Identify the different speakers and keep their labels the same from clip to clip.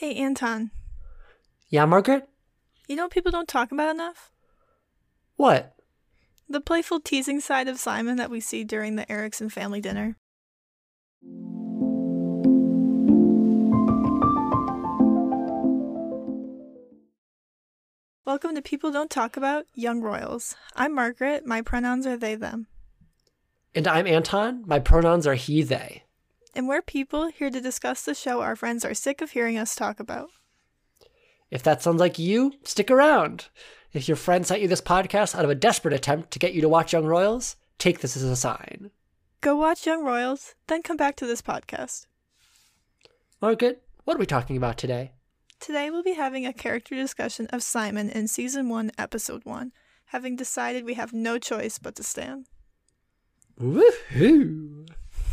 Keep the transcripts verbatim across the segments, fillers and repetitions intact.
Speaker 1: Hey, Anton.
Speaker 2: Yeah, Margaret?
Speaker 1: You know what people don't talk about enough?
Speaker 2: What?
Speaker 1: The playful teasing side of Simon that we see during the Erickson family dinner. Welcome to People Don't Talk About Young Royals. I'm Margaret. My pronouns are they, them.
Speaker 2: And I'm Anton. My pronouns are he, they.
Speaker 1: And we're people here to discuss the show our friends are sick of hearing us talk about.
Speaker 2: If that sounds like you, stick around. If your friend sent you this podcast out of a desperate attempt to get you to watch Young Royals, take this as a sign.
Speaker 1: Go watch Young Royals, then come back to this podcast.
Speaker 2: Margaret, what are we talking about today?
Speaker 1: Today we'll be having a character discussion of Simon in Season one, Episode one, having decided we have no choice but to stand.
Speaker 2: Woohoo!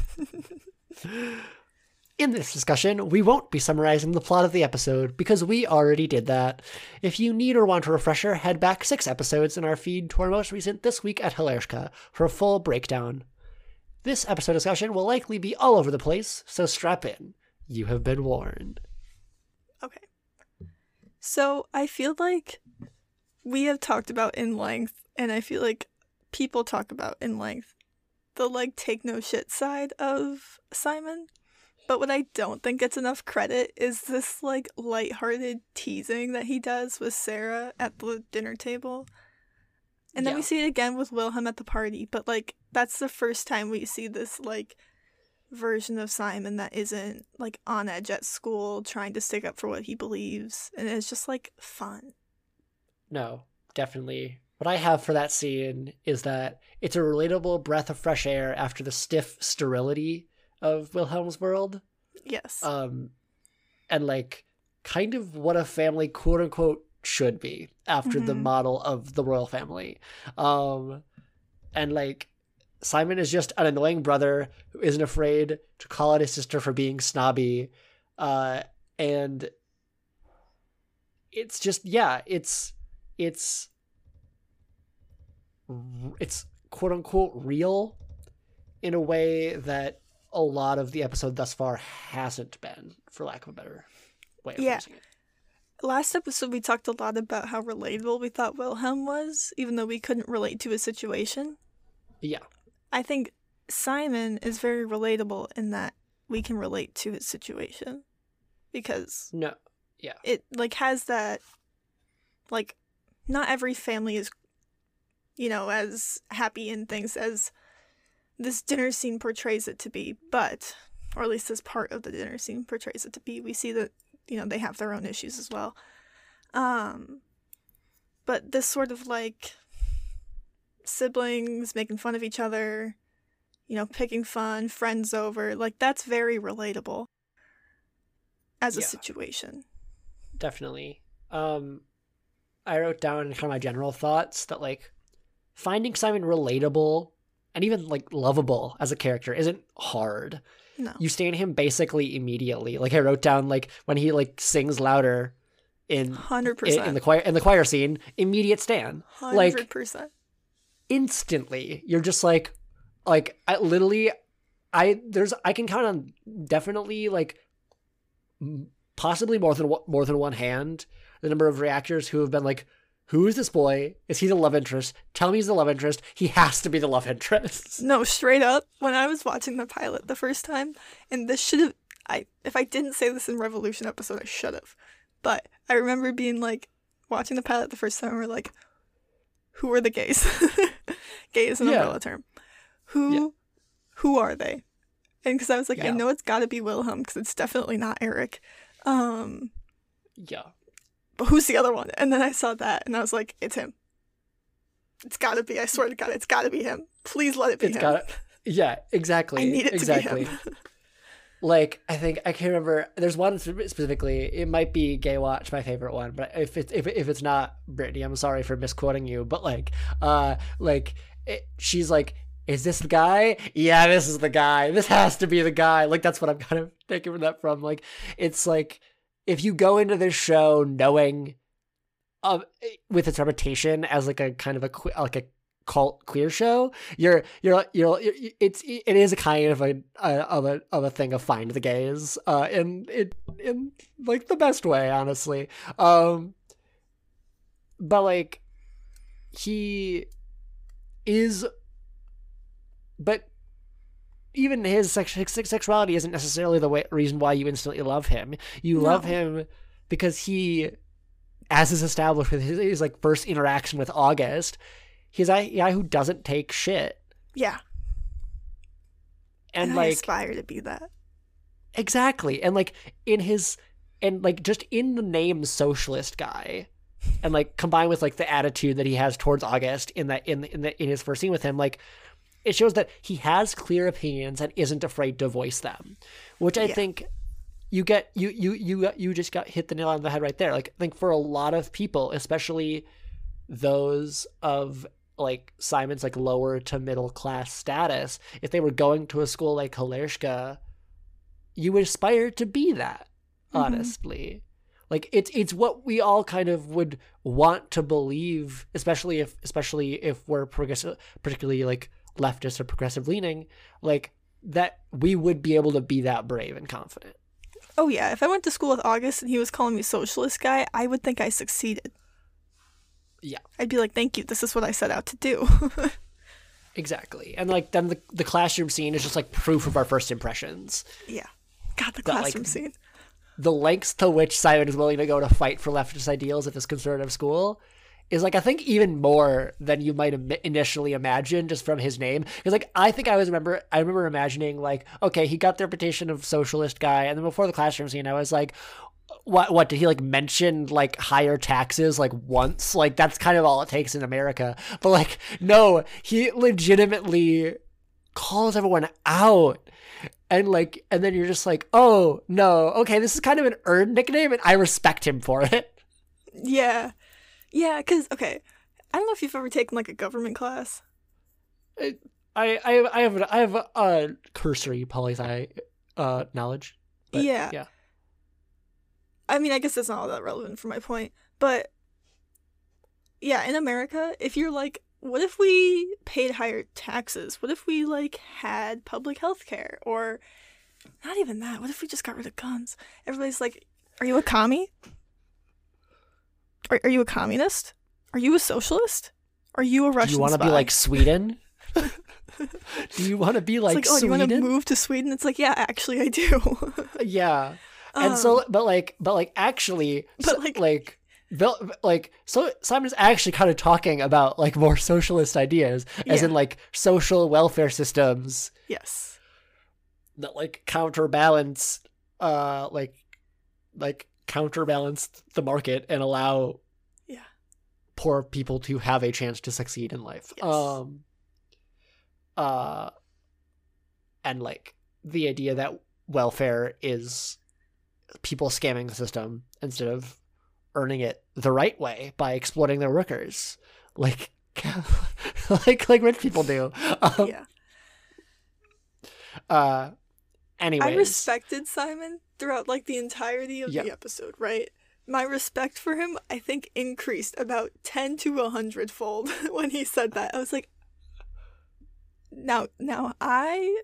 Speaker 2: In this discussion, we won't be summarizing the plot of the episode because we already did that. If you need or want a refresher, head back six episodes in our feed to our most recent This Week at Hilarska for a full breakdown. This episode discussion will likely be all over the place, so strap in. You have been warned.
Speaker 1: Okay. So I feel like we have talked about in length, and I feel like people talk about in length, the like take no shit side of Simon. But what I don't think gets enough credit is this like lighthearted teasing that he does with Sarah at the dinner table. And then
Speaker 2: Yeah.
Speaker 1: we see it again with Wilhelm at the party, but like that's the first time we see this like version of Simon that isn't like on edge at school trying to stick up for what he believes, and it's just like fun.
Speaker 2: No, definitely. What I have for that scene is that it's a relatable breath of fresh air after the stiff sterility of Wilhelm's world.
Speaker 1: Yes.
Speaker 2: Um, and like kind of what a family quote unquote should be after the
Speaker 1: Mhm.
Speaker 2: model of the royal family. Um, and like Simon is just an annoying brother who isn't afraid to call out his sister for being snobby. Uh, and it's just, yeah, it's, it's, it's quote unquote real in a way that a lot of the episode thus far hasn't been, for lack of a better way of
Speaker 1: Yeah.
Speaker 2: phrasing it.
Speaker 1: Last episode we talked a lot about how relatable we thought Wilhelm was, even though we couldn't relate to his situation.
Speaker 2: Yeah.
Speaker 1: I think Simon is very relatable in that we can relate to his situation. Because
Speaker 2: No. Yeah.
Speaker 1: it like has that like not every family is, you know, as happy in things as this dinner scene portrays it to be, but or at least this part of the dinner scene portrays it to be. We see that, you know, they have their own issues as well. Um but this sort of like siblings making fun of each other, you know, picking fun, friends over, like that's very relatable as a
Speaker 2: Yeah.
Speaker 1: situation.
Speaker 2: Definitely. Um, I wrote down kind of my general thoughts that like finding Simon relatable and even like lovable as a character isn't hard.
Speaker 1: No.
Speaker 2: You stand him basically immediately. Like I wrote down like when he like sings louder in
Speaker 1: one hundred
Speaker 2: in,
Speaker 1: percent.
Speaker 2: in the choir in the choir scene, immediate stan.
Speaker 1: one
Speaker 2: Like
Speaker 1: hundred percent.
Speaker 2: instantly. You're just like like I literally I there's I can count on definitely like m- possibly more than one- more than one hand the number of reactors who have been like, who is this boy? Is he the love interest? Tell me he's the love interest. He has to be the love interest.
Speaker 1: No, straight up, when I was watching the pilot the first time, and this should have, I if I didn't say this in Revolution episode, I should have. But I remember being like, watching the pilot the first time, and we're like, who are the gays? Gay is an
Speaker 2: Yeah.
Speaker 1: umbrella term. Who,
Speaker 2: Yeah.
Speaker 1: who are they? And because I was like, I
Speaker 2: Yeah.
Speaker 1: know it's got to be Wilhelm, because it's definitely not Eric. Um,
Speaker 2: Yeah.
Speaker 1: but who's the other one? And then I saw that, and I was like, it's him. It's got to be. I swear to God, it's got to be him. Please let it be
Speaker 2: It's
Speaker 1: him.
Speaker 2: got yeah, exactly.
Speaker 1: I need it
Speaker 2: exactly.
Speaker 1: to be him.
Speaker 2: Like I think I can't remember. There's one specifically. It might be Gay Watch, my favorite one. But if it's if if it's not Brittany, I'm sorry for misquoting you. But like, uh, like it, she's like, "Is this the guy? Yeah, this is the guy. This has to be the guy." Like that's what I'm kind of taking that from. Like it's like if you go into this show knowing, uh, with its reputation as like a kind of a qui- like a cult queer show, you're you're you're, you're it's it is a kind of a, a of a of a thing of find the gays uh in it in like the best way, honestly. Um but like he is but even his sex- sexuality isn't necessarily the way, reason why you instantly love him. You
Speaker 1: No.
Speaker 2: love him because he, as is established with his, his like first interaction with August, he's a guy who doesn't take shit.
Speaker 1: Yeah.
Speaker 2: And,
Speaker 1: And
Speaker 2: like
Speaker 1: I aspire to be that.
Speaker 2: exactly. And like in his and like just in the name socialist guy, and like combined with like the attitude that he has towards August in that in the, in the in his first scene with him, like it shows that he has clear opinions and isn't afraid to voice them, which I
Speaker 1: Yeah.
Speaker 2: think you get you you you you just got hit the nail on the head right there. Like I think for a lot of people, especially those of like Simon's like lower to middle class status, if they were going to a school like Halershka, you would aspire to be that, honestly. Like it's it's what we all kind of would want to believe, especially if especially if we're progressive, particularly like leftist or progressive leaning, like that we would be able to be that brave and confident.
Speaker 1: Oh yeah, if I went to school with August and he was calling me socialist guy, I would think I succeeded.
Speaker 2: Yeah.
Speaker 1: I'd be like, thank you, this is what I set out to do.
Speaker 2: Exactly. And like then the the classroom scene is just like proof of our first impressions.
Speaker 1: Yeah. God, the
Speaker 2: But, like,
Speaker 1: classroom scene.
Speaker 2: The lengths to which Simon is willing to go to fight for leftist ideals at this conservative school is like I think even more than you might im- initially imagine just from his name. Because like I think I was remember I remember imagining like, okay, he got the reputation of socialist guy, and then before the classroom scene, I was like, what what did he like mention like higher taxes like once? Like that's kind of all it takes in America. But like no, he legitimately calls everyone out. And like, and then you're just like, oh no, okay, this is kind of an earned nickname, and I respect him for it.
Speaker 1: Yeah. Yeah, because, okay, I don't know if you've ever taken, like, a government class.
Speaker 2: I I I have I have a, a cursory poli sci uh knowledge. But,
Speaker 1: Yeah.
Speaker 2: yeah.
Speaker 1: I mean, I guess that's not all that relevant for my point. But, yeah, in America, if you're like, what if we paid higher taxes? What if we, like, had public health care? Or, not even that. What if we just got rid of guns? Everybody's like, are you a commie? Are, are you a communist? Are you a socialist? Are you a Russian
Speaker 2: Do you want to
Speaker 1: spy?
Speaker 2: be like Sweden? Do you want to be like,
Speaker 1: It's like, oh,
Speaker 2: Sweden?
Speaker 1: do you want to move to Sweden? It's like, yeah, actually, I do.
Speaker 2: Yeah. And
Speaker 1: Um,
Speaker 2: so, but like, but like, actually,
Speaker 1: But,
Speaker 2: so,
Speaker 1: like-
Speaker 2: like, Bill, like, so Simon's actually kind of talking about like more socialist ideas, as
Speaker 1: Yeah.
Speaker 2: in like social welfare systems
Speaker 1: Yes.
Speaker 2: that like counterbalance, uh, like, like counterbalance the market and allow
Speaker 1: Yeah.
Speaker 2: poor people to have a chance to succeed in life.
Speaker 1: Yes.
Speaker 2: Um, uh, and like the idea that welfare is people scamming the system instead of earning it the right way by exploiting their workers, like like like rich people do. Um,
Speaker 1: Yeah.
Speaker 2: Uh. Anyways,
Speaker 1: I respected Simon throughout like the entirety of
Speaker 2: Yeah.
Speaker 1: the episode, right? My respect for him, I think, increased about ten to a hundred fold when he said that. I was like, now, now I,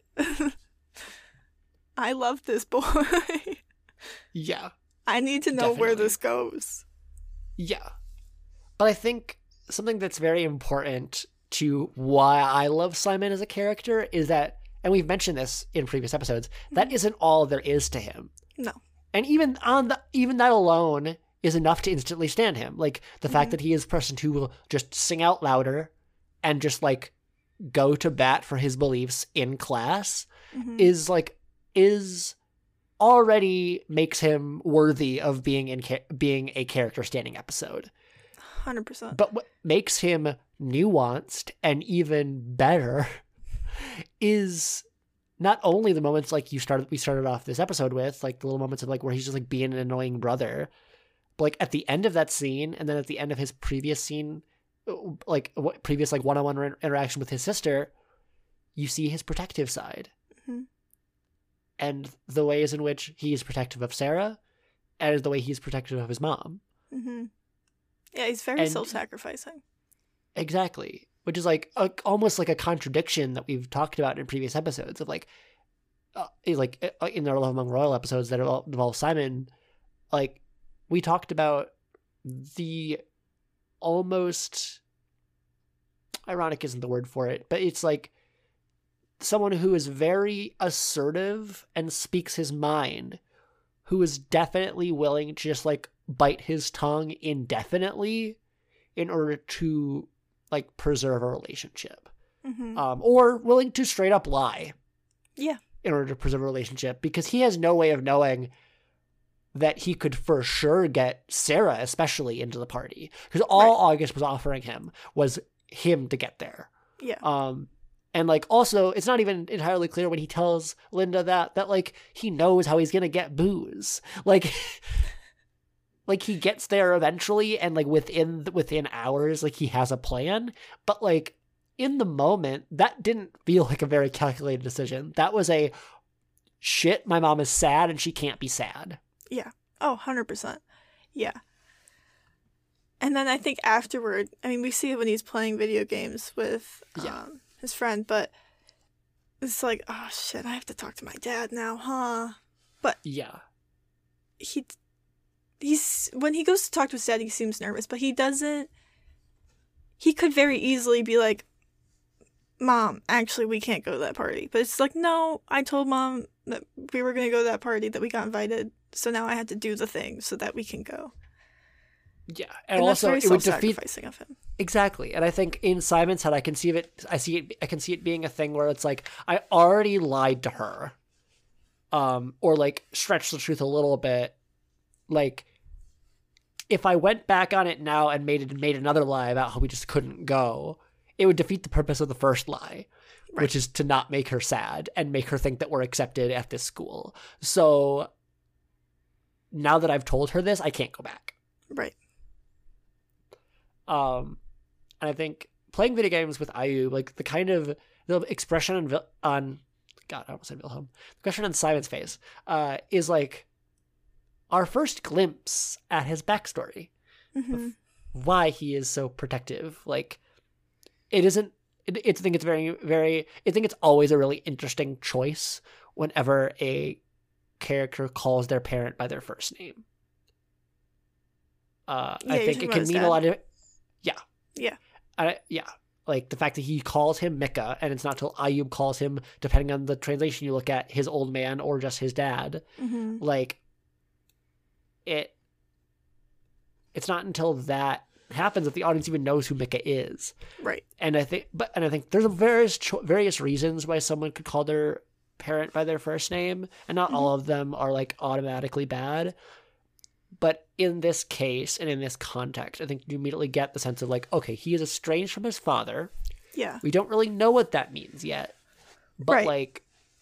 Speaker 1: I love this boy.
Speaker 2: yeah,
Speaker 1: I need to know where
Speaker 2: Definitely.
Speaker 1: this goes.
Speaker 2: yeah. But I think something that's very important to why I love Simon as a character is that, and we've mentioned this in previous episodes, that isn't all there is to him.
Speaker 1: No.
Speaker 2: And even on the even that alone is enough to instantly stand him. Like the fact that he is a person who will just sing out louder and just like go to bat for his beliefs in class
Speaker 1: Mhm.
Speaker 2: is like is already makes him worthy of being in ca- being a character standing episode.
Speaker 1: one hundred percent.
Speaker 2: But what makes him nuanced and even better is not only the moments like you started we started off this episode with, like the little moments of like where he's just like being an annoying brother, but like at the end of that scene and then at the end of his previous scene, like what previous like one-on-one inter- interaction with his sister, you see his protective side.
Speaker 1: Mhm.
Speaker 2: And the ways in which he is protective of Sarah and the way he's protective of his mom.
Speaker 1: hmm Yeah, he's very
Speaker 2: And-
Speaker 1: self-sacrificing.
Speaker 2: Exactly. which is like a, almost like a contradiction that we've talked about in previous episodes of like, uh, like uh, in our Love Among Royal episodes that involve Simon, like we talked about the almost ironic isn't the word for it, but it's like someone who is very assertive and speaks his mind, who is definitely willing to just like bite his tongue indefinitely in order to like preserve a relationship.
Speaker 1: Mm-hmm.
Speaker 2: Um, or willing to straight up lie.
Speaker 1: Yeah.
Speaker 2: In order to preserve a relationship, because he has no way of knowing that he could for sure get Sarah especially into the party, because all right. August was offering him was him to get there.
Speaker 1: Yeah.
Speaker 2: Um, and like also it's not even entirely clear when he tells Linda that that like he knows how he's gonna get booze. Like like he gets there eventually, and like within within hours, like he has a plan. But like in the moment, that didn't feel like a very calculated decision. That was a shit. My mom is sad, and she can't be sad.
Speaker 1: Yeah. Oh, one hundred percent. Yeah. And then I think afterward, I mean, we see it when he's playing video games with um, yeah. his friend, but it's like, oh shit, I have to talk to my dad now, huh? But
Speaker 2: yeah,
Speaker 1: he, he's, when he goes to talk to his dad, he seems nervous, but he doesn't, he could very easily be like, Mom, actually, we can't go to that party. But it's like, no, I told Mom that we were going to go to that party, that we got invited, so now I had to do the thing so that we can go.
Speaker 2: Yeah, and,
Speaker 1: and
Speaker 2: also
Speaker 1: that's very
Speaker 2: it would
Speaker 1: self-sacrificing
Speaker 2: defeat
Speaker 1: of him.
Speaker 2: Exactly, and I think in Simon's head, I can see it. I see it. I can see it being a thing where it's like I already lied to her, um, or like stretch the truth a little bit. Like, if I went back on it now and made it made another lie about how we just couldn't go, it would defeat the purpose of the first lie, right. which is to not make her sad and make her think that we're accepted at this school. So now that I've told her this, I can't go back.
Speaker 1: Right.
Speaker 2: Um, and I think playing video games with Ayub, like the kind of the expression on, on God, I almost said Wilhelm, the expression on Simon's face, uh, is like our first glimpse at his backstory,
Speaker 1: mm-hmm.
Speaker 2: of why he is so protective. Like, it isn't. It, it's I think it's very, very. I think it's always a really interesting choice whenever a character calls their parent by their first name. Uh,
Speaker 1: yeah,
Speaker 2: I think it can mean dad. a lot of. Yeah.
Speaker 1: Yeah.
Speaker 2: I, yeah. Like the fact that he calls him Mika, and it's not till Ayub calls him, depending on the translation you look at, his old man or just his dad.
Speaker 1: Mm-hmm.
Speaker 2: Like, it. It's not until that happens that the audience even knows who Mika is.
Speaker 1: Right.
Speaker 2: And I think, but and I think there's various cho- various reasons why someone could call their parent by their first name, and not
Speaker 1: mm-hmm.
Speaker 2: all of them are like automatically bad. But in this case and in this context, I think you immediately get the sense of like, okay, he is estranged from his father.
Speaker 1: Yeah.
Speaker 2: We don't really know what that means yet. But
Speaker 1: right.
Speaker 2: like,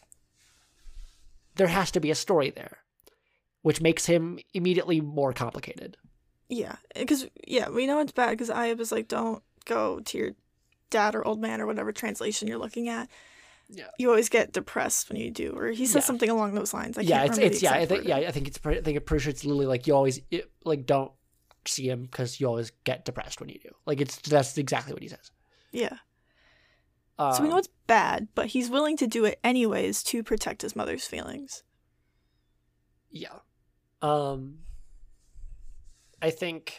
Speaker 2: there has to be a story there, which makes him immediately more complicated.
Speaker 1: Yeah. Because, yeah, we know it's bad because Ayub is like, don't go to your dad or old man or whatever translation you're looking at.
Speaker 2: Yeah.
Speaker 1: You always get depressed when you do, or he says
Speaker 2: yeah.
Speaker 1: something along those lines. I
Speaker 2: yeah,
Speaker 1: can't
Speaker 2: it's
Speaker 1: remember
Speaker 2: it's
Speaker 1: the
Speaker 2: yeah, I
Speaker 1: exact
Speaker 2: think
Speaker 1: wording.
Speaker 2: yeah, I think it's I think I'm pretty sure it's literally like you always it, like don't see him because you always get depressed when you do. Like it's that's exactly what he says.
Speaker 1: Yeah.
Speaker 2: Um,
Speaker 1: so we know it's bad, but he's willing to do it anyways to protect his mother's feelings.
Speaker 2: Yeah. Um. I think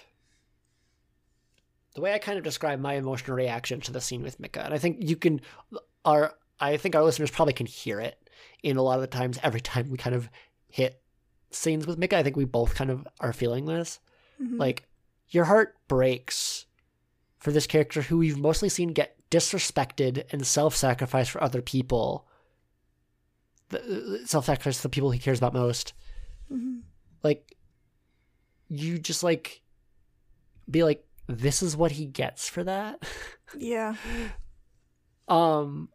Speaker 2: the way I kind of describe my emotional reaction to the scene with Mika, and I think you can our. I think our listeners probably can hear it in a lot of the times every time we kind of hit scenes with Mika. I think we both kind of are feeling this.
Speaker 1: Mm-hmm.
Speaker 2: Like, your heart breaks for this character who we've mostly seen get disrespected and self-sacrifice for other people. Self-sacrifice for the people he cares about most.
Speaker 1: Mm-hmm.
Speaker 2: Like, you just, like, be like, this is what he gets for that?
Speaker 1: Yeah.
Speaker 2: um...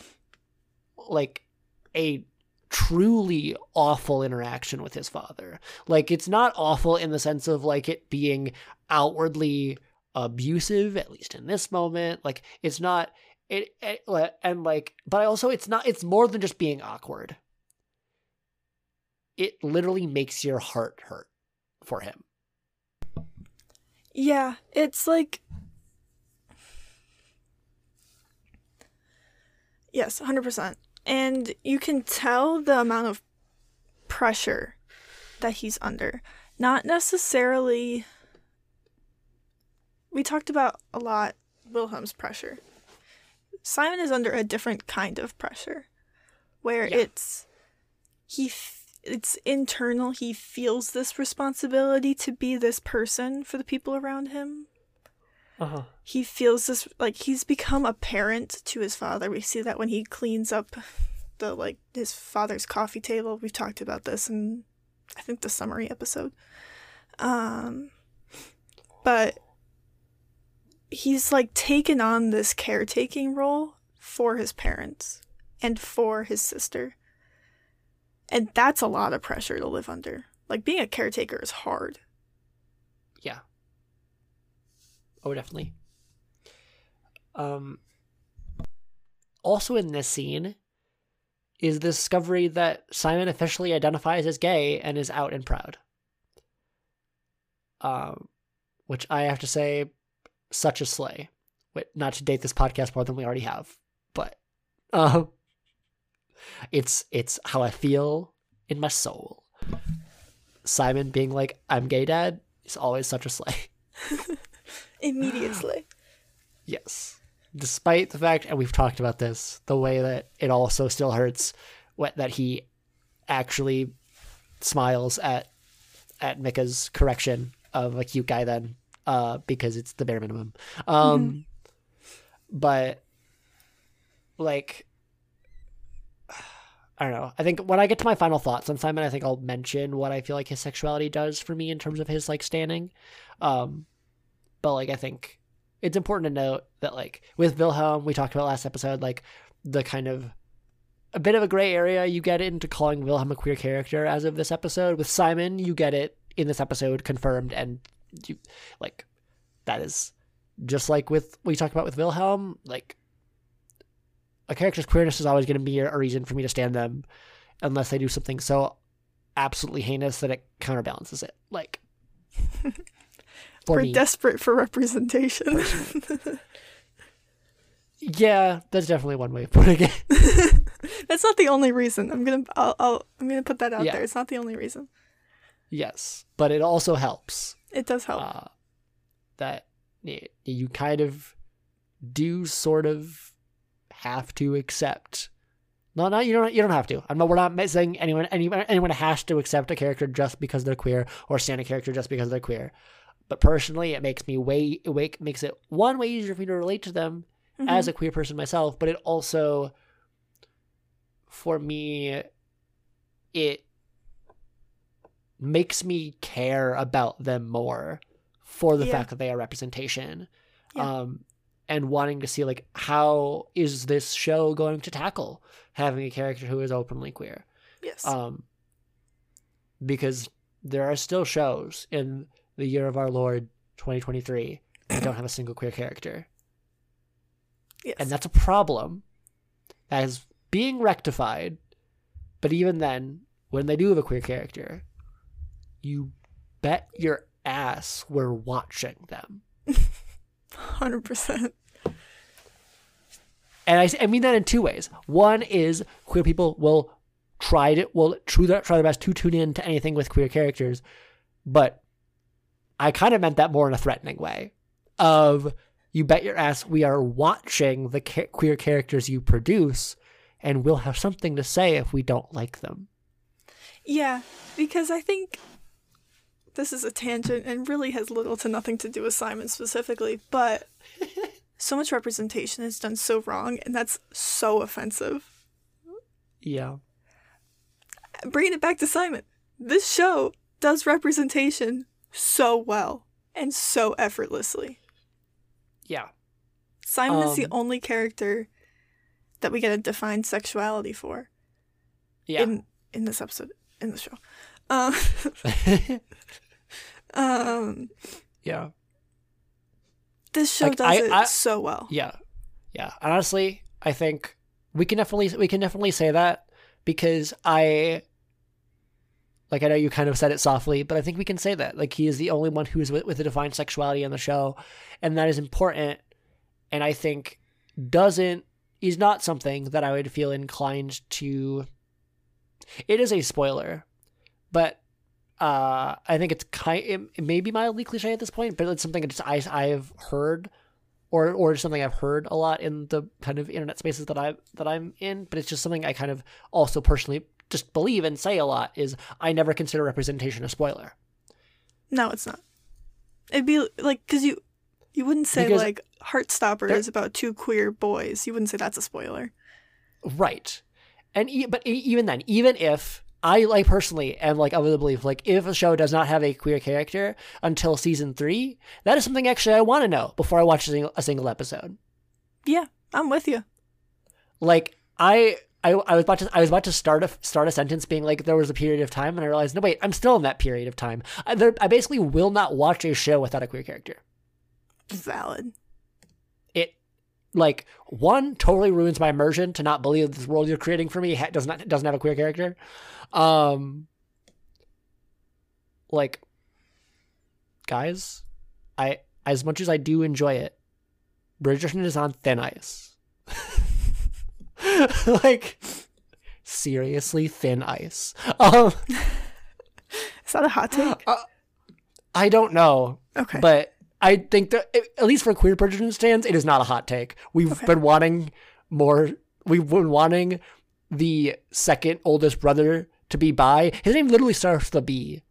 Speaker 2: like a truly awful interaction with his father. Like, it's not awful in the sense of like it being outwardly abusive, at least in this moment. Like, it's not it, it and like but also it's not it's more than just being awkward. It literally makes your heart hurt for him.
Speaker 1: Yeah, it's like Yes, one hundred percent. And you can tell the amount of pressure that he's under. Not necessarily... We talked about a lot Wilhelm's pressure. Simon is under a different kind of pressure, where yeah. it's he f- it's internal. He feels this responsibility to be this person for the people around him.
Speaker 2: Uh-huh.
Speaker 1: He feels this, like, he's become a parent to his father. We see that when he cleans up the, like, his father's coffee table. We've talked about this in, I think, the summary episode. Um, but he's, like, taken on this caretaking role for his parents and for his sister. And that's a lot of pressure to live under. Like, being a caretaker is hard.
Speaker 2: Yeah. Oh, definitely. Um, also in this scene is the discovery that Simon officially identifies as gay and is out and proud. Um, which I have to say, such a slay. Wait, not to date this podcast more than we already have, but um, it's it's how I feel in my soul. Simon being like, "I'm gay, Dad," is always such a slay.
Speaker 1: Immediately.
Speaker 2: Yes. Despite the fact, and we've talked about this, the way that it also still hurts what, that he actually smiles at at Mika's correction of a cute guy then, uh, because it's the bare minimum. Um, mm-hmm. But, like, I don't know. I think when I get to my final thoughts on Simon, I think I'll mention what I feel like his sexuality does for me in terms of his, like, standing. Um, But, like, I think it's important to note that, like, with Wilhelm, we talked about last episode, like, the kind of a bit of a gray area you get into calling Wilhelm a queer character as of this episode. With Simon, you get it in this episode confirmed, and, you, like, that is just like with what we talked about with Wilhelm, like, a character's queerness is always going to be a reason for me to stand them unless they do something so absolutely heinous that it counterbalances it. Like...
Speaker 1: We're
Speaker 2: me.
Speaker 1: desperate for representation.
Speaker 2: Yeah, that's definitely one way of putting it.
Speaker 1: That's not the only reason. I'm gonna, I'll, I'll I'm gonna put that out
Speaker 2: yeah.
Speaker 1: there. It's not the only reason.
Speaker 2: Yes, but it also helps.
Speaker 1: It does help.
Speaker 2: Uh, that you kind of do sort of have to accept. No, no, you don't. You don't have to. I'm not. We're not saying anyone, anyone, anyone has to accept a character just because they're queer or stand a character just because they're queer. But personally, it makes me way it makes it one way easier for me to relate to them mm-hmm. as a queer person myself. But it also, for me, it makes me care about them more for the yeah. fact that they are representation, yeah. um, and wanting to see like how is this show going to tackle having a character who is openly queer?
Speaker 1: Yes,
Speaker 2: um, because there are still shows in the year of our Lord twenty twenty-three that don't have a single queer character.
Speaker 1: Yes.
Speaker 2: And that's a problem that is being rectified. But even then, when they do have a queer character, you bet your ass we're watching them.
Speaker 1: one hundred percent.
Speaker 2: And I, I mean that in two ways. One is queer people will try to will try their best to tune in to anything with queer characters, but I kind of meant that more in a threatening way of you bet your ass we are watching the ca- queer characters you produce and we'll have something to say if we don't like them.
Speaker 1: Yeah, because I think this is a tangent and really has little to nothing to do with Simon specifically, but so much representation is done so wrong and that's so offensive.
Speaker 2: Yeah.
Speaker 1: Bringing it back to Simon, this show does representation so well and so effortlessly.
Speaker 2: Yeah.
Speaker 1: Simon
Speaker 2: um,
Speaker 1: is the only character that we get a defined sexuality for.
Speaker 2: Yeah.
Speaker 1: In in this episode, in the show. Um, um
Speaker 2: yeah.
Speaker 1: This show
Speaker 2: like,
Speaker 1: does
Speaker 2: I,
Speaker 1: it
Speaker 2: I,
Speaker 1: so well.
Speaker 2: Yeah. Yeah. Honestly, I think we can definitely we can definitely say that because I Like, I know you kind of said it softly, but I think we can say that. Like, he is the only one who is with, with a defined sexuality on the show, and that is important, and I think doesn't is not something that I would feel inclined to. It is a spoiler, but uh, I think it's kind. It, it may be mildly cliche at this point, but it's something that just I I've heard, or or something I've heard a lot in the kind of internet spaces that I that I'm in. But it's just something I kind of also personally just believe and say a lot. Is I never consider representation a spoiler.
Speaker 1: No, it's not. It'd be like because you you wouldn't say
Speaker 2: Because
Speaker 1: like Heartstopper
Speaker 2: there-
Speaker 1: is about two queer boys. You wouldn't say that's a spoiler.
Speaker 2: Right. And e- but e- even then, even if I like personally am like of the belief, like if a show does not have a queer character until season three, that is something actually I want to know before I watch a single, a single episode.
Speaker 1: Yeah, I'm with you.
Speaker 2: Like I, I, I was about to, I was about to start a start a sentence being like there was a period of time, and I realized no wait, I'm still in that period of time. I, there, I basically will not watch a show without a queer character.
Speaker 1: Valid.
Speaker 2: It. Like, one, totally ruins my immersion to not believe this world you're creating for me ha- does not doesn't have a queer character. Um, like, guys, I as much as I do enjoy it, Bridgerton is on thin ice. Like, seriously, thin ice. Um,
Speaker 1: Is that a hot take?
Speaker 2: uh, I don't know,
Speaker 1: Okay.
Speaker 2: but I think that, at least for queer Bridgerton stands, it is not a hot take. We've
Speaker 1: Okay.
Speaker 2: been wanting more. We've been wanting the second oldest brother to be bi. His name literally starts with a B.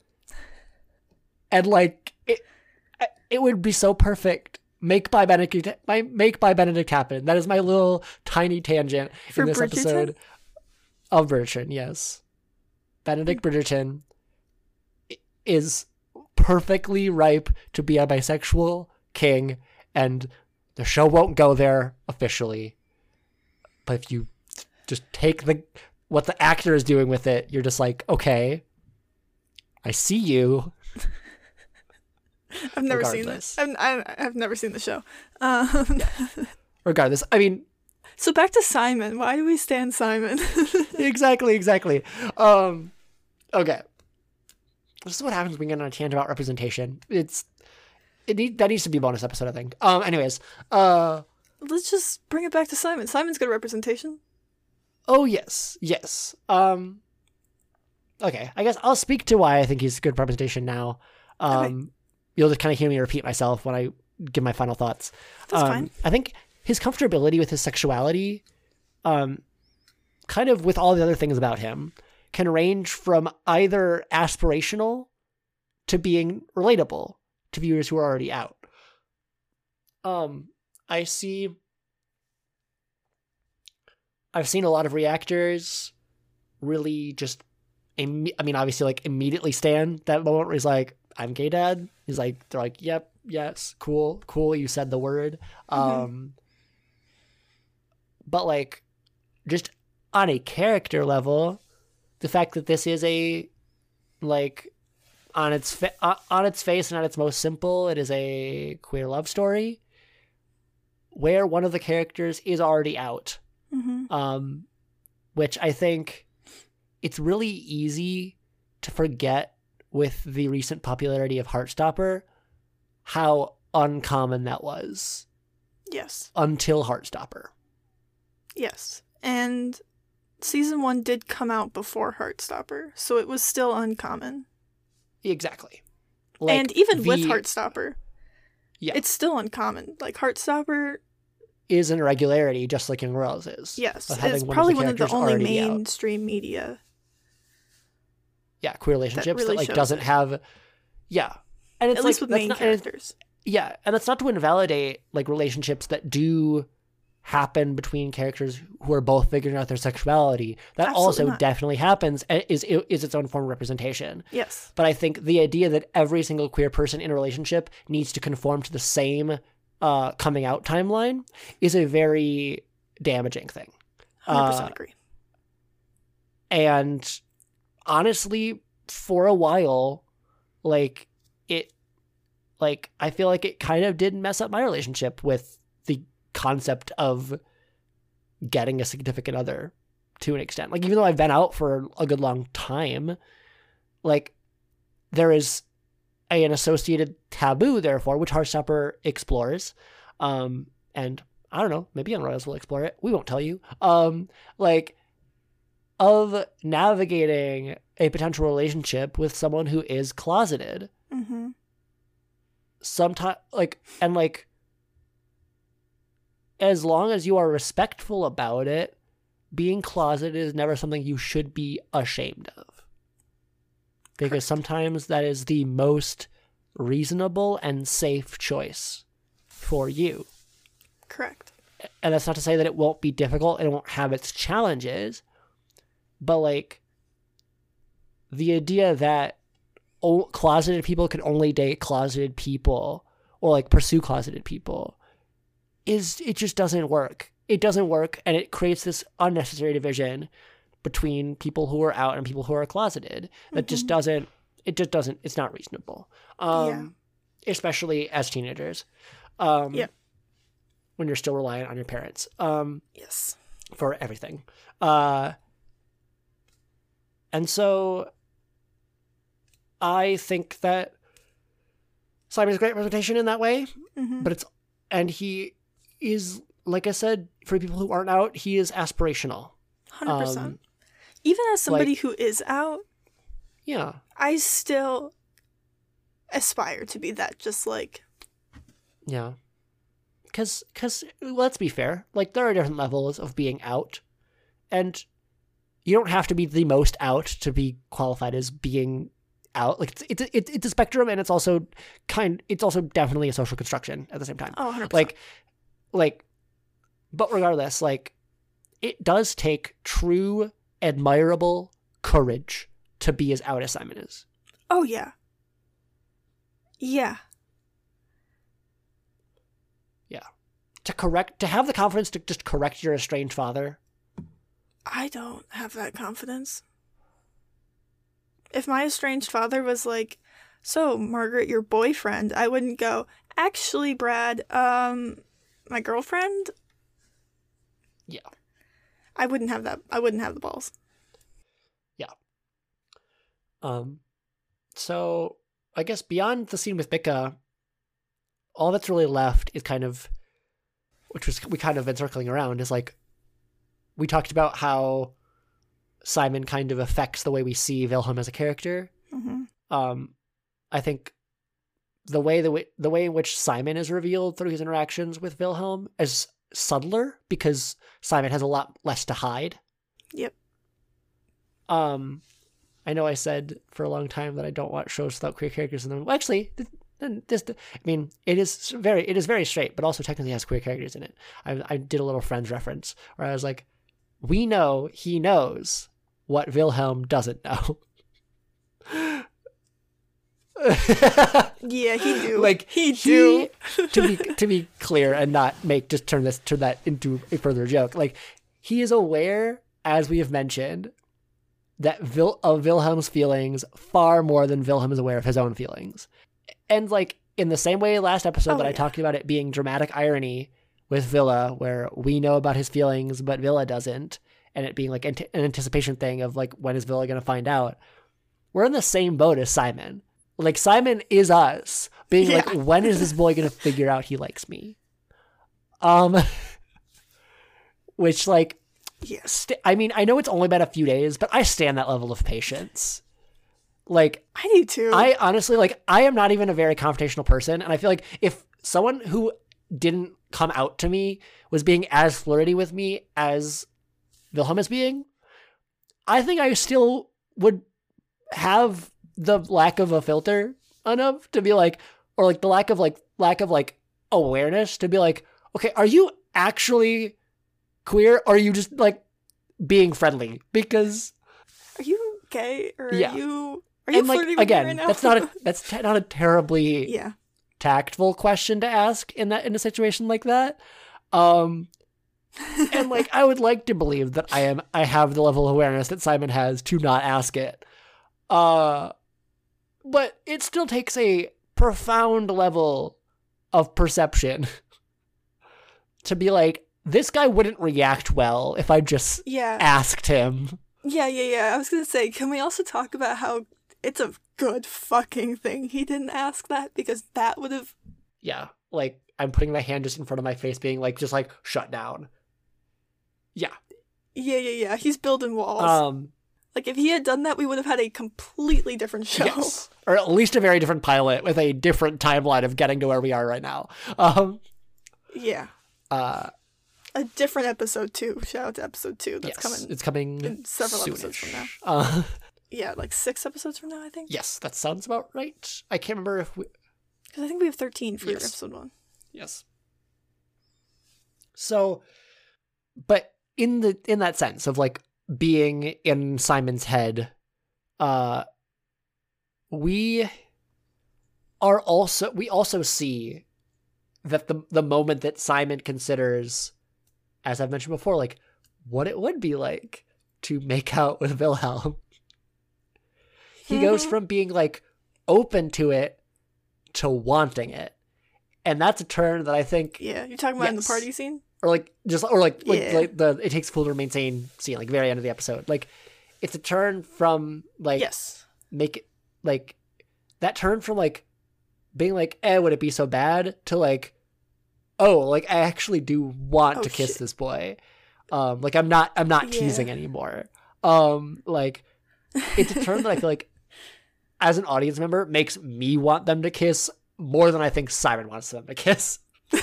Speaker 2: And like, it, it would be so perfect. Make by Benedict, my make by Benedict happen. That is my little tiny tangent
Speaker 1: For
Speaker 2: in this
Speaker 1: Bridgerton?
Speaker 2: episode of Bridgerton. Yes, Benedict Bridgerton is perfectly ripe to be a bisexual king, and the show won't go there officially. But if you just take the what the actor is doing with it, you're just like, okay, I see you.
Speaker 1: I've never seen this.
Speaker 2: Regardless.
Speaker 1: I've, I- I've never seen the show. Um,
Speaker 2: Regardless, I mean,
Speaker 1: so back to Simon. Why do we stand Simon?
Speaker 2: exactly, exactly. Um, okay. This is what happens when we get on a tangent about representation. It's it need, that needs to be a bonus episode, I think. Um, anyways, uh,
Speaker 1: Let's just bring it back to Simon. Simon's good representation.
Speaker 2: oh yes, yes. Um, okay, I guess I'll speak to why I think he's good representation now. Um,
Speaker 1: Okay.
Speaker 2: You'll just kind of hear me repeat myself when I give my final thoughts.
Speaker 1: That's
Speaker 2: um,
Speaker 1: fine.
Speaker 2: I think his comfortability with his sexuality, um, kind of with all the other things about him, can range from either aspirational to being relatable to viewers who are already out. Um, I see. I've seen a lot of reactors really just, imme- I mean, obviously, like immediately stand that moment where he's like, "I'm gay, dad." He's like, they're like, "Yep, yes, cool, cool. You said the word."
Speaker 1: Mhm.
Speaker 2: Um, but like, just on a character level, the fact that this is a like on its fa- on its face and at its most simple, it is a queer love story where one of the characters is already out.
Speaker 1: Mm-hmm.
Speaker 2: Um, which I think it's really easy to forget with the recent popularity of Heartstopper how uncommon that was
Speaker 1: Yes.
Speaker 2: until Heartstopper.
Speaker 1: Yes. And season one did come out before Heartstopper, so it was still uncommon.
Speaker 2: Exactly.
Speaker 1: and even with
Speaker 2: the-
Speaker 1: Heartstopper,
Speaker 2: Yeah.
Speaker 1: it's still uncommon. Like Heartstopper,
Speaker 2: is an irregularity just like Young Royals is.
Speaker 1: yes,
Speaker 2: of having
Speaker 1: it's
Speaker 2: one of
Speaker 1: probably
Speaker 2: the
Speaker 1: one of the
Speaker 2: characters
Speaker 1: only
Speaker 2: already out.
Speaker 1: mainstream media.
Speaker 2: Yeah, queer relationships that,
Speaker 1: really
Speaker 2: like
Speaker 1: shows
Speaker 2: doesn't
Speaker 1: it.
Speaker 2: have yeah. And it's
Speaker 1: At
Speaker 2: like
Speaker 1: least with
Speaker 2: that's
Speaker 1: main
Speaker 2: not, and it's-
Speaker 1: characters.
Speaker 2: Yeah, and that's not to invalidate like relationships that do happen between characters who are both figuring out their sexuality. That
Speaker 1: Absolutely
Speaker 2: also
Speaker 1: not.
Speaker 2: definitely happens and is is its own form of representation.
Speaker 1: Yes.
Speaker 2: But I think the idea that every single queer person in a relationship needs to conform to the same uh, coming out timeline is a very damaging thing.
Speaker 1: one hundred percent
Speaker 2: Uh,
Speaker 1: agree.
Speaker 2: And honestly, for a while, like it, like I feel like it kind of did mess up my relationship with the concept of getting a significant other to an extent. Like even though I've been out for a good long time, like there is a, an associated taboo, therefore, which Heartstopper explores, um, and I don't know, maybe Young Royals will explore it. We won't tell you. Um, like, of navigating a potential relationship with someone who is closeted.
Speaker 1: Mm-hmm.
Speaker 2: Sometimes, like, and like, as long as you are respectful about it, being closeted is never something you should be ashamed of. Because Correct. Sometimes that is the most reasonable and safe choice for you.
Speaker 1: Correct.
Speaker 2: And that's not to say that it won't be difficult and it won't have its challenges, but like the idea that o- closeted people can only date closeted people or like pursue closeted people is, it just doesn't work. It doesn't work, and it creates this unnecessary division between people who are out and people who are closeted that mm-hmm. just doesn't, it just doesn't, it's not reasonable. Um, yeah. Especially as teenagers. Um,
Speaker 1: yeah.
Speaker 2: When you're still reliant on your parents. Um,
Speaker 1: yes.
Speaker 2: For everything. Uh, and so I think that Simon's a great representation in that way,
Speaker 1: mm-hmm.
Speaker 2: but it's, and he is, like I said, for people who aren't out, he is aspirational.
Speaker 1: one hundred percent. Um, Even as somebody like, who is out,
Speaker 2: yeah,
Speaker 1: I still aspire to be that, just like...
Speaker 2: Yeah. Because, cause, let's be fair, like, there are different levels of being out, and you don't have to be the most out to be qualified as being out. Like, it's it's it's a spectrum, and it's also kind, it's also definitely a social construction at the same time.
Speaker 1: Oh, one hundred percent.
Speaker 2: Like, like, but regardless, like, it does take true, admirable courage to be as out as Simon is.
Speaker 1: Oh, yeah. Yeah.
Speaker 2: Yeah. To correct, to have the confidence to just correct your estranged father.
Speaker 1: I don't have that confidence. If my estranged father was like, so, Margaret, your boyfriend, I wouldn't go, actually, Brad, um, my girlfriend?
Speaker 2: Yeah.
Speaker 1: I wouldn't have that. I wouldn't have the balls.
Speaker 2: Yeah. Um, so I guess beyond the scene with Micah, all that's really left is kind of, which was, we kind of been circling around, is like, we talked about how Simon kind of affects the way we see Wilhelm as a character.
Speaker 1: Mm-hmm.
Speaker 2: Um, I think the way the way the way in which Simon is revealed through his interactions with Wilhelm is subtler because Simon has a lot less to hide.
Speaker 1: Yep.
Speaker 2: Um, I know I said for a long time that I don't want shows without queer characters in them. Well, actually, this, I mean, it is very, it is very straight, but also technically has queer characters in it. I, I did a little Friends reference where I was like, we know he knows what Wilhelm doesn't know.
Speaker 1: Yeah, he do.
Speaker 2: Like
Speaker 1: he do.
Speaker 2: He, to be to be clear and not make just turn this turn that into a further joke. Like he is aware, as we have mentioned, that Vil, of Wilhelm's feelings far more than Wilhelm is aware of his own feelings. And like in the same way last episode oh, that I yeah. talked about it being dramatic irony with Villa, where we know about his feelings but Villa doesn't, and it being like an anticipation thing of like when is Villa going to find out. We're in the same boat as Simon. Like, Simon is us, being yeah. like, when is this boy going to figure out he likes me? Um, which, like,
Speaker 1: yeah.
Speaker 2: st- I mean, I know it's only been a few days, but I stand that level of patience. Like,
Speaker 1: I do too.
Speaker 2: I honestly, like, I am not even a very confrontational person, and I feel like if someone who didn't come out to me was being as flirty with me as Wilhelm is being, I think I still would have the lack of a filter enough to be like, or like the lack of like, lack of like awareness to be like, okay, are you actually queer? Or are you just like being friendly? Because
Speaker 1: are you gay? Or
Speaker 2: yeah.
Speaker 1: are you, are you
Speaker 2: and
Speaker 1: flirting
Speaker 2: like,
Speaker 1: with
Speaker 2: again,
Speaker 1: me right now?
Speaker 2: that's not a, that's not a terribly
Speaker 1: yeah.
Speaker 2: tactful question to ask in that, in a situation like that. Um, and like, I would like to believe that I am, I have the level of awareness that Simon has to not ask it. Uh, But it still takes a profound level of perception to be like, this guy wouldn't react well if I just
Speaker 1: yeah.
Speaker 2: asked him.
Speaker 1: Yeah, yeah, yeah. I was going to say, can we also talk about how it's a good fucking thing he didn't ask that? Because that would have...
Speaker 2: Yeah, like, I'm putting my hand just in front of my face, being like, just like, shut down. Yeah.
Speaker 1: Yeah, yeah, yeah. He's building walls.
Speaker 2: Um,
Speaker 1: like, if he had done that, we would have had a completely different show.
Speaker 2: Yes. Or at least a very different pilot with a different timeline of getting to where we are right now. Um,
Speaker 1: yeah.
Speaker 2: Uh,
Speaker 1: a different episode two. Shout out to episode two. That's
Speaker 2: yes,
Speaker 1: coming.
Speaker 2: It's coming
Speaker 1: in several
Speaker 2: soonish.
Speaker 1: episodes from now.
Speaker 2: Uh,
Speaker 1: yeah, like six episodes from now, I think.
Speaker 2: yes, that sounds about right. I can't remember if we...
Speaker 1: Because I think we have thirteen for
Speaker 2: yes.
Speaker 1: episode one.
Speaker 2: Yes. So, but in the in that sense of like being in Simon's head, uh, we are also we also see that the the moment that Simon considers, as I've mentioned before, like what it would be like to make out with Wilhelm, he mm-hmm. goes from being like open to it to wanting it. And that's a turn that I think...
Speaker 1: Yeah, you're talking about yes. in the party scene?
Speaker 2: Or like, just, or like, like,
Speaker 1: yeah.
Speaker 2: like the It Takes a Fool to Remain Sane scene, like very end of the episode. Like, it's a turn from like...
Speaker 1: Yes.
Speaker 2: Make it, like, that turn from like, being like, eh, would it be so bad? To like, oh, like, I actually do want
Speaker 1: oh,
Speaker 2: to kiss
Speaker 1: shit.
Speaker 2: this boy. Um, like, I'm not, I'm not
Speaker 1: yeah.
Speaker 2: teasing anymore. Um, like, it's a turn that I feel like, as an audience member, makes me want them to kiss more than I think Simon wants them to kiss.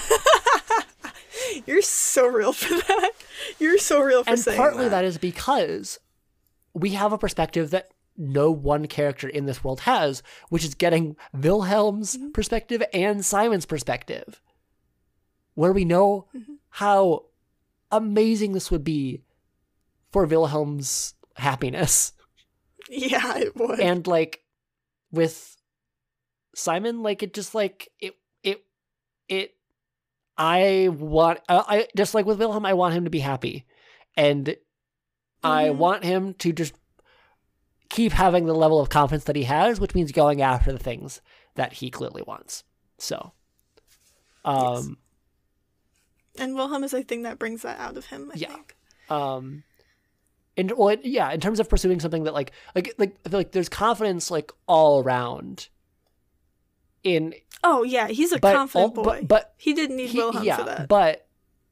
Speaker 1: You're so real for that. You're so real for
Speaker 2: and
Speaker 1: saying
Speaker 2: partly
Speaker 1: that.
Speaker 2: that is because we have a perspective that no one character in this world has, which is getting Wilhelm's mm-hmm. perspective and Simon's perspective, where we know mm-hmm. how amazing this would be for Wilhelm's happiness.
Speaker 1: Yeah, it would.
Speaker 2: And like with Simon, like it just like it it it I want uh, I just like with Wilhelm, I want him to be happy, and mm-hmm. I want him to just keep having the level of confidence that he has, which means going after the things that he clearly wants. So, um, yes.
Speaker 1: and Wilhelm is a thing that brings that out of him. I
Speaker 2: yeah.
Speaker 1: think.
Speaker 2: Um, and well, it, yeah, in terms of pursuing something that like like like I feel like there's confidence like all around. In
Speaker 1: oh yeah, he's a
Speaker 2: but,
Speaker 1: confident
Speaker 2: all,
Speaker 1: boy.
Speaker 2: But, but
Speaker 1: he didn't need
Speaker 2: he,
Speaker 1: Wilhelm
Speaker 2: yeah,
Speaker 1: for that.
Speaker 2: But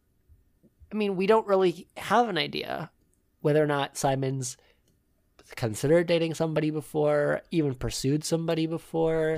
Speaker 2: I mean, we don't really have an idea whether or not Simon's considered dating somebody before, even pursued somebody before.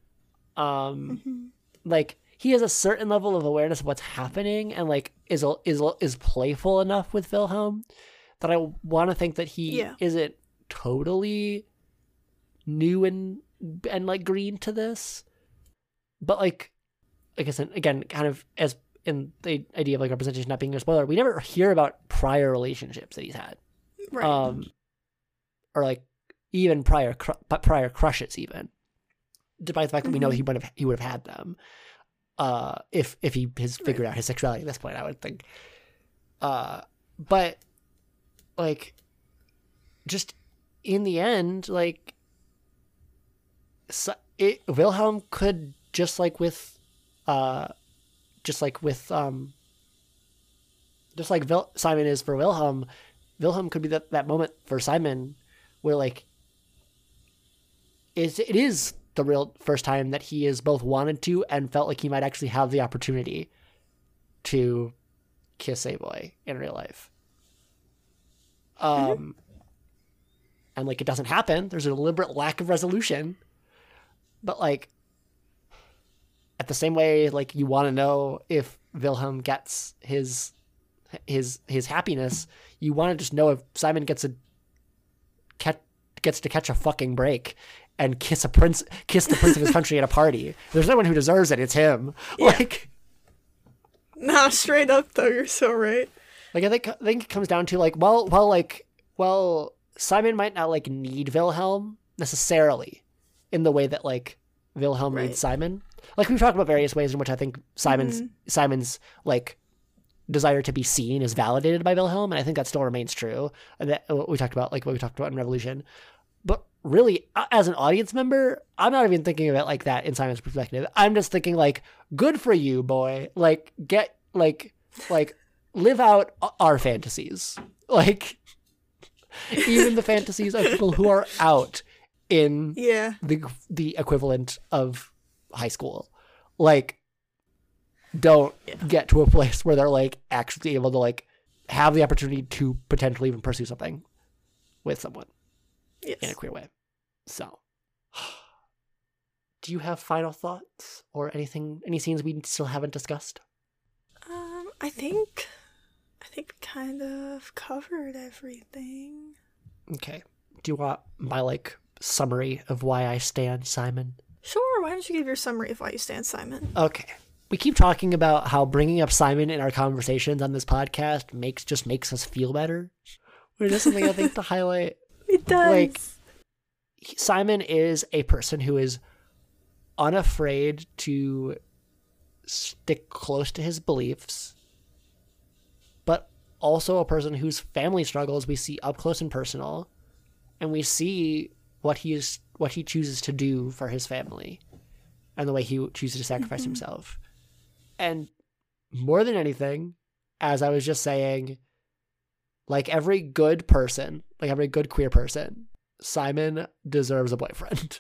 Speaker 2: Um,
Speaker 1: mm-hmm.
Speaker 2: like he has a certain level of awareness of what's happening, and like is is is playful enough with Wilhelm that I want to think that he
Speaker 1: yeah.
Speaker 2: isn't totally new and and like green to this. But like, like I said, again, kind of as in the idea of like representation not being a spoiler, we never hear about prior relationships that he's had,
Speaker 1: right?
Speaker 2: Um, or like even prior cr- prior crushes, even despite the fact that mm-hmm. we know he would have he would have had them, uh, if if he has figured right. out his sexuality at this point, I would think. Uh, but like, just in the end, like, so it Wilhelm could. Just like with, uh, just like with, um, just like Vil- Simon is for Wilhelm, Wilhelm could be that, that moment for Simon where like, it's, it is the real first time that he has both wanted to and felt like he might actually have the opportunity to kiss a boy in real life. Um, mm-hmm. And like, it doesn't happen. There's a deliberate lack of resolution, but like, at the same way, like you want to know if Wilhelm gets his his his happiness, you want to just know if Simon gets a catch, gets to catch a fucking break and kiss a prince, kiss the prince of his country at a party. If there's no one who deserves it, it's him. Yeah. Like,
Speaker 1: nah, straight up though, you're so right.
Speaker 2: Like I think I think it comes down to like, well, well, like, well, Simon might not like need Wilhelm necessarily in the way that like Wilhelm right. needs Simon. Like we've talked about various ways in which I think Simon's mm-hmm. Simon's like desire to be seen is validated by Wilhelm, and I think that still remains true. And that what we talked about, like what we talked about in Revolution. But really, as an audience member, I'm not even thinking of it like that in Simon's perspective. I'm just thinking like, good for you, boy. Like get like like live out our fantasies. Like even the fantasies of people who are out in
Speaker 1: yeah
Speaker 2: the the equivalent of high school. Like don't
Speaker 1: Yeah.
Speaker 2: get to a place where they're like actually able to like have the opportunity to potentially even pursue something with someone
Speaker 1: Yes.
Speaker 2: in a queer way. So, do you have final thoughts or anything, any scenes we still haven't discussed?
Speaker 1: Um, I think, I think we kind of covered everything.
Speaker 2: Okay. Do you want my like summary of why I stand Simon?
Speaker 1: Sure. Why don't you give your summary of why you stand Simon?
Speaker 2: Okay. We keep talking about how bringing up Simon in our conversations on this podcast makes just makes us feel better. Which is something I think to highlight.
Speaker 1: It does.
Speaker 2: Like, Simon is a person who is unafraid to stick close to his beliefs, but also a person whose family struggles we see up close and personal, and we see what he is, what he chooses to do for his family, and the way he chooses to sacrifice
Speaker 1: Mm-hmm.
Speaker 2: himself. And more than anything, as I was just saying, like every good person, like every good queer person, Simon deserves a boyfriend.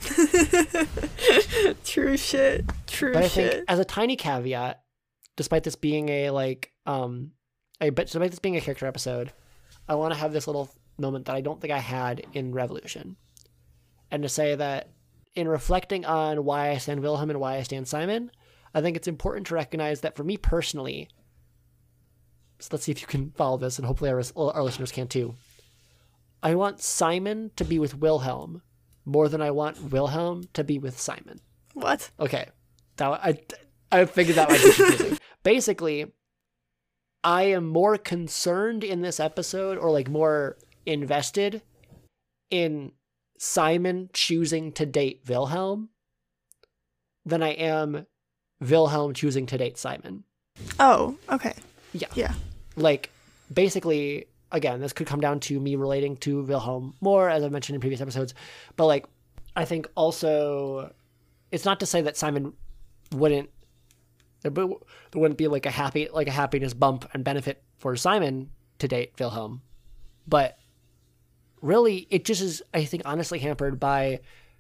Speaker 1: True shit. True
Speaker 2: But I
Speaker 1: shit.
Speaker 2: think as a tiny caveat, despite this being a like um a but despite this being a character episode, I want to have this little moment that I don't think I had in Revolution. And to say that in reflecting on why I stand Wilhelm and why I stand Simon, I think it's important to recognize that for me personally, so let's see if you can follow this, and hopefully our, our listeners can too. I want Simon to be with Wilhelm more than I want Wilhelm to be with Simon.
Speaker 1: What?
Speaker 2: Okay. That, I, I figured that might be confusing. Basically, I am more concerned in this episode, or like more invested in Simon choosing to date Wilhelm than I am Wilhelm choosing to date Simon.
Speaker 1: Oh, okay.
Speaker 2: Yeah.
Speaker 1: Yeah.
Speaker 2: Like, basically, again, this could come down to me relating to Wilhelm more, as I mentioned in previous episodes. But, like, I think also, it's not to say that Simon wouldn't, there wouldn't be like a happy, like a happiness bump and benefit for Simon to date Wilhelm. But really, it just is, I think, honestly hampered by,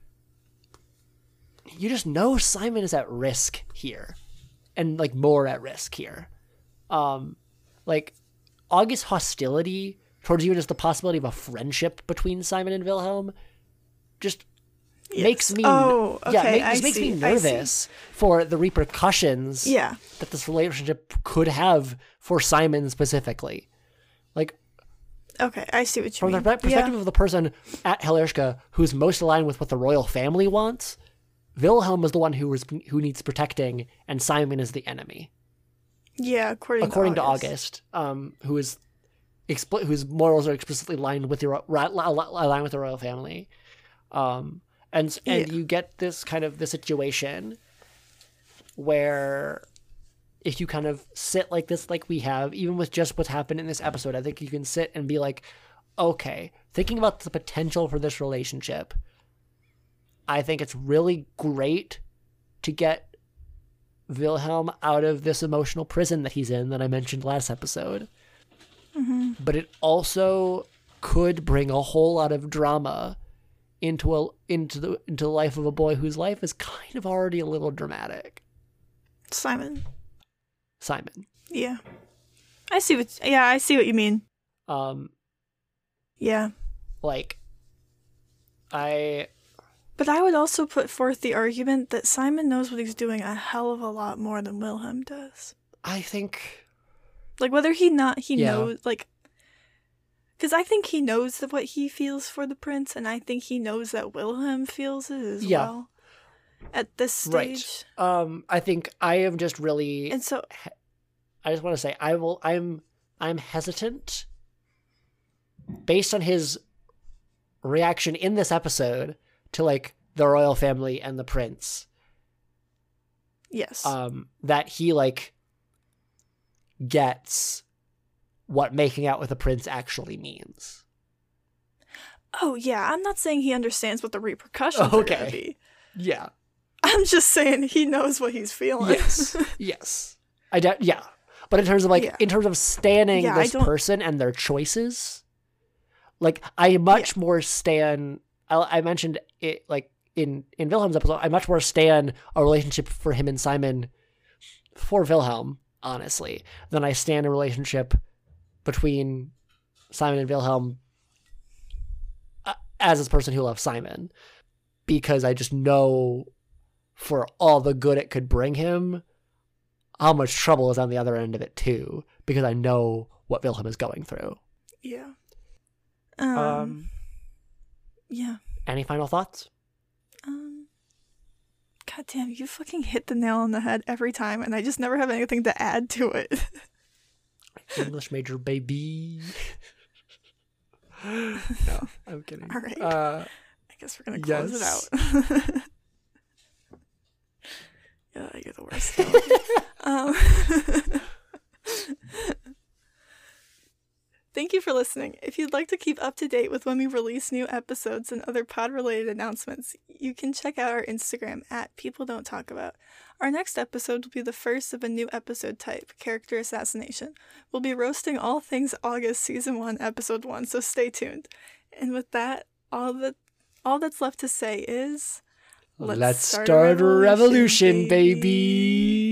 Speaker 2: you just know Simon is at risk here. And, like, more at risk here. Um, like, August's hostility towards even just the possibility of a friendship between Simon and Wilhelm just
Speaker 1: Yes.
Speaker 2: makes me
Speaker 1: Oh,
Speaker 2: yeah,
Speaker 1: okay,
Speaker 2: ma- just
Speaker 1: I
Speaker 2: makes
Speaker 1: see,
Speaker 2: me
Speaker 1: I see.
Speaker 2: nervous for the repercussions
Speaker 1: Yeah.
Speaker 2: that this relationship could have for Simon specifically. Like,
Speaker 1: Okay, I see what you
Speaker 2: from
Speaker 1: mean.
Speaker 2: the pe- perspective
Speaker 1: yeah.
Speaker 2: of the person at Helirshka who's most aligned with what the royal family wants, Wilhelm is the one who is who needs protecting, and Simon is the enemy.
Speaker 1: Yeah, according,
Speaker 2: According
Speaker 1: to
Speaker 2: to
Speaker 1: August.
Speaker 2: August, um, who is expl- whose morals are explicitly aligned with the ro- ri- li- li- aligned with the royal family, um, and and
Speaker 1: Yeah.
Speaker 2: you get this kind of the situation where if you kind of sit like this, like we have, even with just what's happened in this episode, I think you can sit and be like, okay, thinking about the potential for this relationship, I think it's really great to get Wilhelm out of this emotional prison that he's in that I mentioned last episode.
Speaker 1: Mm-hmm.
Speaker 2: But it also could bring a whole lot of drama into a into the into the life of a boy whose life is kind of already a little dramatic.
Speaker 1: Simon.
Speaker 2: Simon.
Speaker 1: Yeah. I see what yeah, I see what you mean.
Speaker 2: Um
Speaker 1: Yeah.
Speaker 2: like I
Speaker 1: But I would also put forth the argument that Simon knows what he's doing a hell of a lot more than Wilhelm does.
Speaker 2: I think
Speaker 1: Like whether he not he
Speaker 2: Yeah.
Speaker 1: knows like because I think he knows that what he feels for the prince, and I think he knows that Wilhelm feels it as
Speaker 2: Yeah.
Speaker 1: well at this stage.
Speaker 2: right. Um I think I am just really
Speaker 1: And so
Speaker 2: I just want to say I will I'm I'm hesitant based on his reaction in this episode to like the royal family and the prince,
Speaker 1: yes.
Speaker 2: um that he like gets what making out with the prince actually means.
Speaker 1: oh yeah, I'm not saying he understands what the repercussions
Speaker 2: Oh,
Speaker 1: are gonna
Speaker 2: okay.
Speaker 1: be.
Speaker 2: Yeah.
Speaker 1: I'm just saying he knows what he's feeling.
Speaker 2: Yes. Yes. I doubt. Yeah. But in terms of like,
Speaker 1: Yeah.
Speaker 2: in terms of standing
Speaker 1: Yeah, I
Speaker 2: this
Speaker 1: don't-
Speaker 2: person and their choices, like I much more stan. I, I mentioned it like in in Wilhelm's episode. I much more stan a relationship for him and Simon for Wilhelm, honestly, than I stand a relationship between Simon and Wilhelm uh, as this person who loves Simon, because I just know for all the good it could bring him, how much trouble is on the other end of it too, because I know what Wilhelm is going through.
Speaker 1: Yeah. Um,
Speaker 2: Um,
Speaker 1: yeah.
Speaker 2: Any final thoughts?
Speaker 1: Um, God damn, you fucking hit the nail on the head every time, and I just never have anything to add to it.
Speaker 2: English major, baby. No, I'm kidding.
Speaker 1: All right.
Speaker 2: Uh,
Speaker 1: I guess we're gonna close
Speaker 2: yes.
Speaker 1: it out. Yeah, you're the worst. um, Thank you for listening. If you'd like to keep up to date with when we release new episodes and other pod-related announcements, you can check out our Instagram at People Don't Talk About. Our next episode will be the first of a new episode type, Character Assassination. We'll be roasting all things August Season one, Episode one, so stay tuned. And with that, all that all that's left to say is...
Speaker 2: Let's, Let's start, start a revolution, revolution baby. baby.